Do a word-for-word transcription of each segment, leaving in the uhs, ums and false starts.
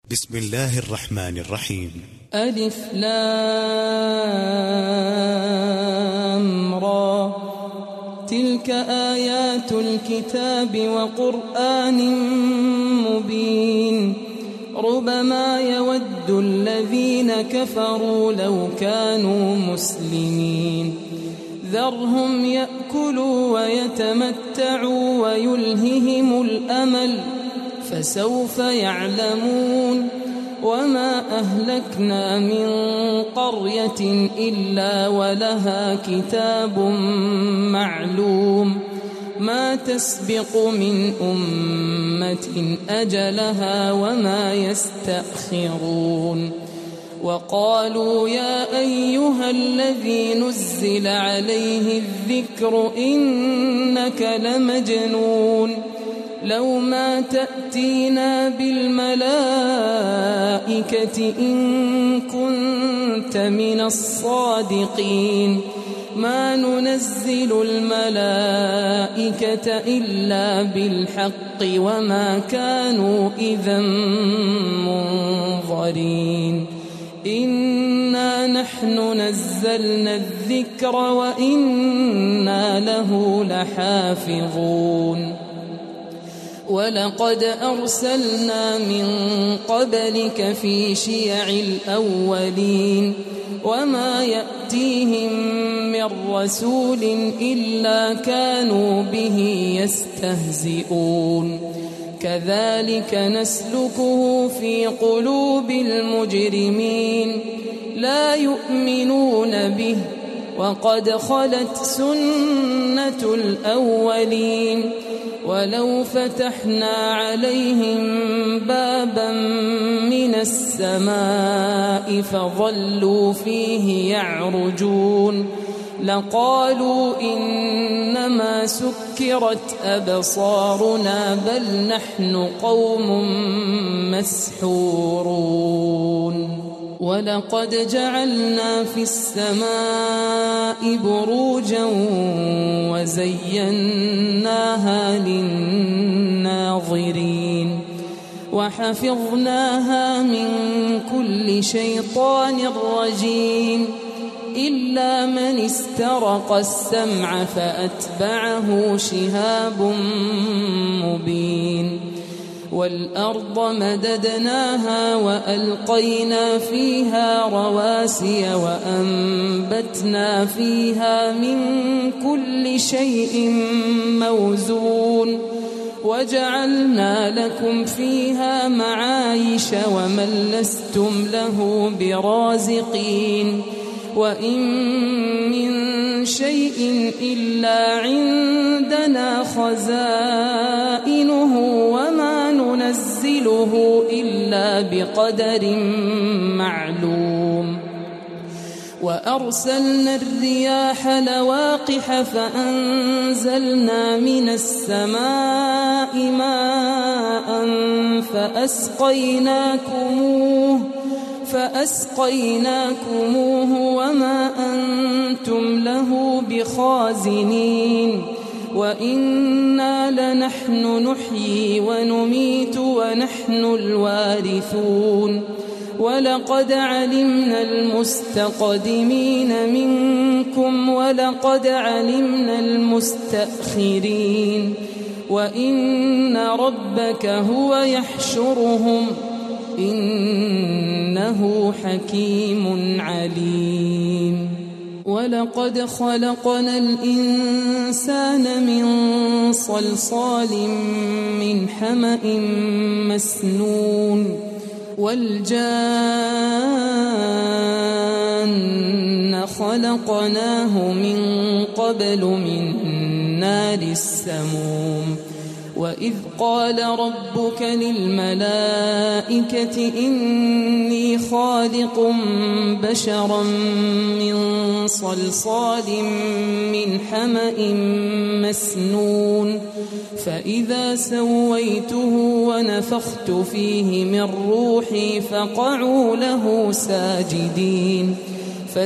بسم الله الرحمن الرحيم. ألف لام را، تلك آيات الكتاب وقرآن مبين. ربما يود الذين كفروا لو كانوا مسلمين. ذرهم يأكلوا ويتمتعوا ويلههم الأمل، فسوف يعلمون. وما أهلكنا من قرية إلا ولها كتاب معلوم، ما تسبق من أمة أجلها وما يستأخرون. وقالوا يا أيها الذي نزل عليه الذكر إنك لمجنون، لو ما تأتينا بالملائكة إن كنت من الصادقين. ما ننزل الملائكة إلا بالحق وما كانوا إذا منظرين. إنا نحن نزلنا الذكر وإنا له لحافظون. ولقد أرسلنا من قبلك في شيع الأولين، وما يأتيهم من رسول إلا كانوا به يستهزئون. كذلك نسلكه في قلوب المجرمين، لا يؤمنون به وقد خلت سنة الأولين. ولو فتحنا عليهم بابا من السماء فظلوا فيه يعرجون لقالوا إنما سكرت أبصارنا بل نحن قوم مسحورون. ولقد جعلنا في السماء بروجا وزيناها للناظرين وحفظناها من كل شيطان رجيم إلا من استرق السمع فأتبعه شهاب مبين. والأرض مددناها وألقينا فيها رواسي وأنبتنا فيها من كل شيء موزون وجعلنا لكم فيها معايش ومن لستم له برازقين. وإن من شيء إلا عندنا خزائنه وما ننزله إلا بقدر معلوم. وأرسلنا الرياح لواقح فأنزلنا من السماء ماء فأسقيناكموه فأسقيناكموه وما أنتم له بخازنين. وإنا لنحن نحيي ونميت ونحن الوارثون. ولقد علمنا المستقدمين منكم ولقد علمنا المستأخرين. وإن ربك هو يحشرهم إنه حكيم عليم. ولقد خلقنا الإنسان من صلصال من حمأ مسنون والجان خلقناه من قبل من نار السموم. وإذ قال ربك للملائكة إني خالق بشرا من صلصال من حمأ مسنون فإذا سويته ونفخت فيه من روحي فقعوا له ساجدين.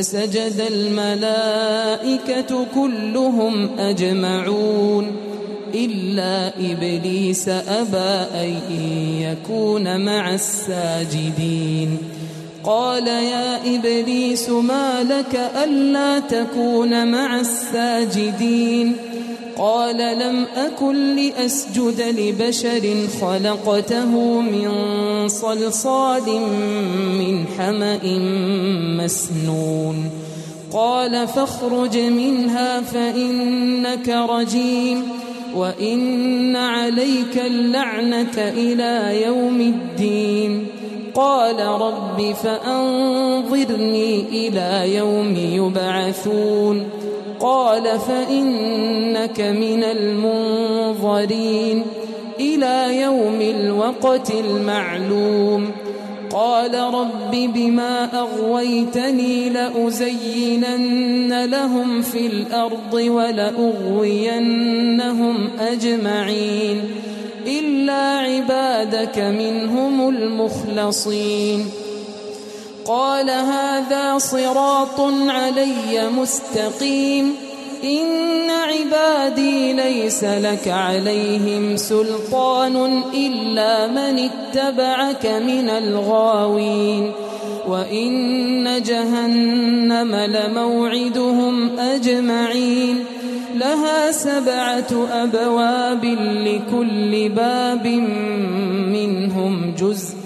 فسجد الملائكة كلهم أجمعون إلا إبليس أبى أن يكون مع الساجدين قال يا إبليس ما لك ألا تكون مع الساجدين قال لم أكن لأسجد لبشر خلقته من صلصال من حمأ مسنون قال فاخرج منها فإنك رجيم وإن عليك اللعنة إلى يوم الدين قال رب فأنظرني إلى يوم يبعثون قال فإنك من المنظرين إلى يوم الوقت المعلوم قال رب بما أغويتني لأزينن لهم في الأرض ولأغوينهم أجمعين إلا عبادك منهم المخلصين قال هذا صراط علي مستقيم إن عبادي ليس لك عليهم سلطان إلا من اتبعك من الغاوين وإن جهنم لموعدهم أجمعين لها سبعة أبواب لكل باب منهم جزء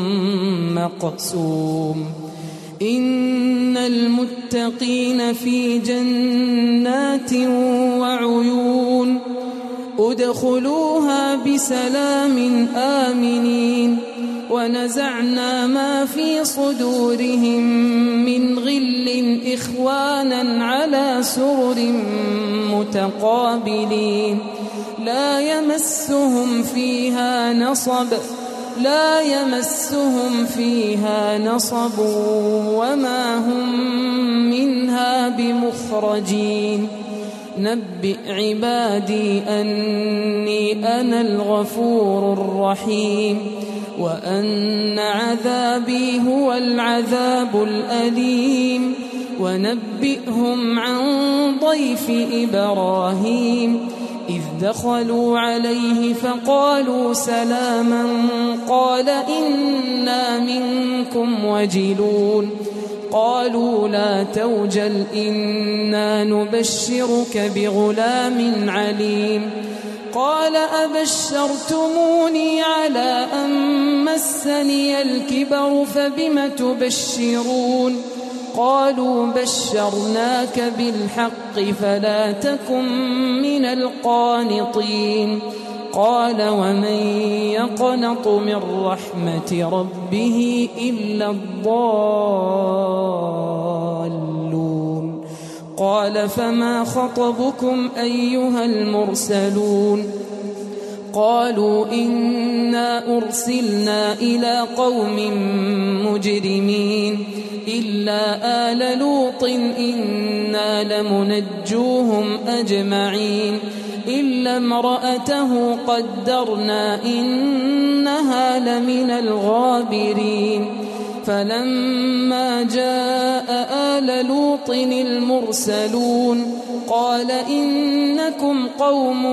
مقسوم إن المتقين في جنات وعيون ادخلوها بسلام آمنين ونزعنا ما في صدورهم من غل إخوانا على سرر متقابلين لا يمسهم فيها نصب لا يمسهم فيها نصب وما هم منها بمخرجين نبئ عبادي أني أنا الغفور الرحيم وأن عذابي هو العذاب الأليم ونبئهم عن ضيف إبراهيم إذ دخلوا عليه فقالوا سلاما قال إنا منكم وجلون قالوا لا توجل إنا نبشرك بغلام عليم قال أبشرتموني على أن مسني الكبر فبم تبشرون قالوا بشرناك بالحق فلا تكن من القانطين قال ومن يقنط من رحمة ربه إلا الضالون قال فما خطبكم أيها المرسلون قالوا إنا أرسلنا إلى قوم مجرمين إلا آل لوط إنا لمنجوهم أجمعين إلا امرأته قدرنا إنها لمن الغابرين فلما جاء آل لوط المرسلون قال إنكم قوم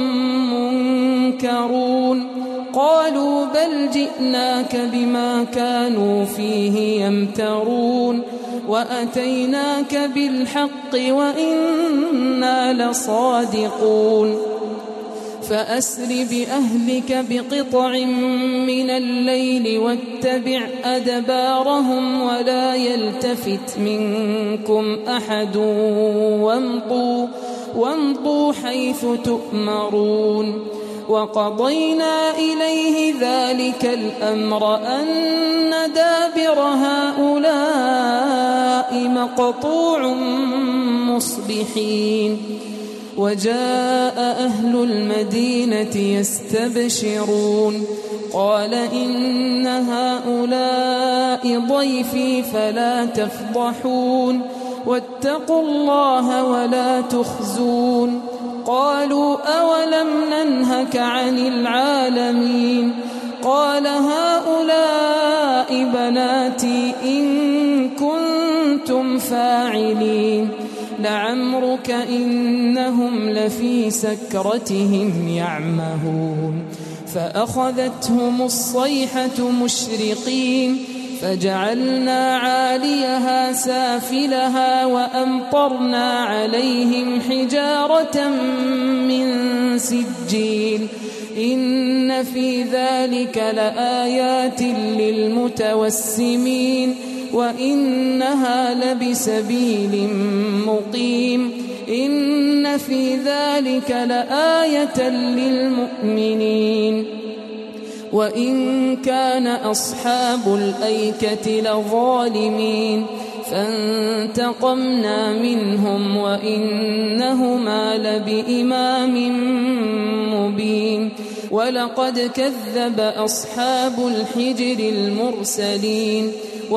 منكرون قالوا بل جئناك بما كانوا فيه يمترون وأتيناك بالحق وإنا لصادقون فأسر بأهلك بقطع من الليل واتبع أدبارهم ولا يلتفت منكم أحد وامضوا, وامضوا حيث تؤمرون وقضينا إليه ذلك الأمر أن دابر هؤلاء مقطوع مصبحين وجاء أهل المدينة يستبشرون قال إن هؤلاء ضيفي فلا تفضحون واتقوا الله ولا تخزون قالوا أولم ننهك عن العالمين قال هؤلاء بناتي إن كنتم فاعلين لعمرك إنهم لفي سكرتهم يعمهون فأخذتهم الصيحة مشرقين فجعلنا عاليها سافلها وأمطرنا عليهم حجارة من سجيل إن في ذلك لآيات للمتوسمين وإنها لبسبيل مقيم إن في ذلك لآية للمؤمنين وإن كان أصحاب الأيكة لظالمين فانتقمنا منهم وإنهما لبإمام مبين ولقد كذب أصحاب الحجر المرسلين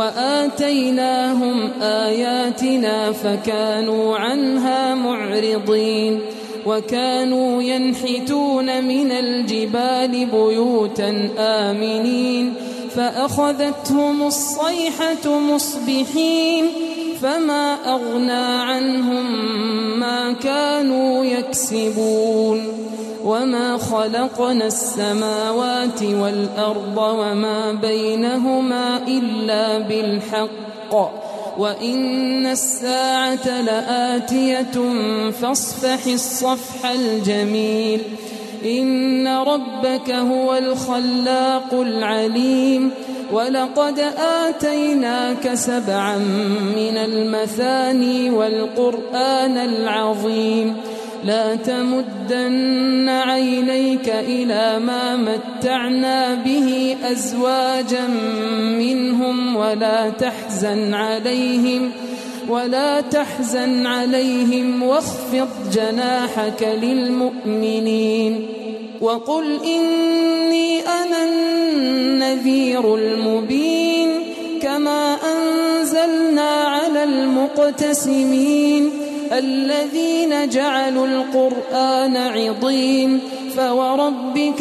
وآتيناهم آياتنا فكانوا عنها معرضين وكانوا ينحتون من الجبال بيوتا آمنين فأخذتهم الصيحة مصبحين فما أغنى عنهم ما كانوا يكسبون وما خلقنا السماوات والأرض وما بينهما إلا بالحق وإن الساعة لآتية فاصفح الصفح الجميل إن ربك هو الخلاق العليم ولقد آتيناك سبعا من المثاني والقرآن العظيم لا تمدن عينيك إلى ما متعنا به أزواجا منهم ولا تحزن عليهم ولا تحزن عليهم واخفض جناحك للمؤمنين وقل إني أنا النذير المبين كما أنزلنا على المقتسمين الذين جعلوا القرآن عضين فوربك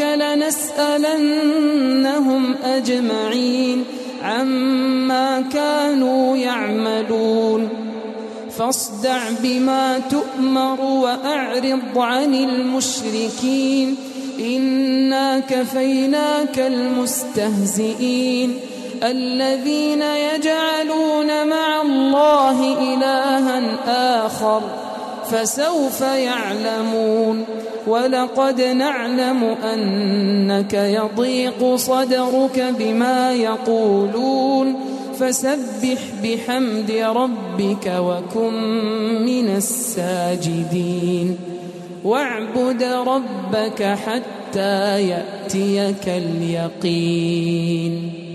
لنسألنهم أجمعين عما كانوا يعملون فاصدع بما تؤمر وأعرض عن المشركين إنا كفيناك المستهزئين الذين يجعلون مع الله إلها آخر فسوف يعلمون ولقد نعلم أنك يضيق صدرك بما يقولون فسبح بحمد ربك وكن من الساجدين واعبد ربك حتى يأتيك اليقين.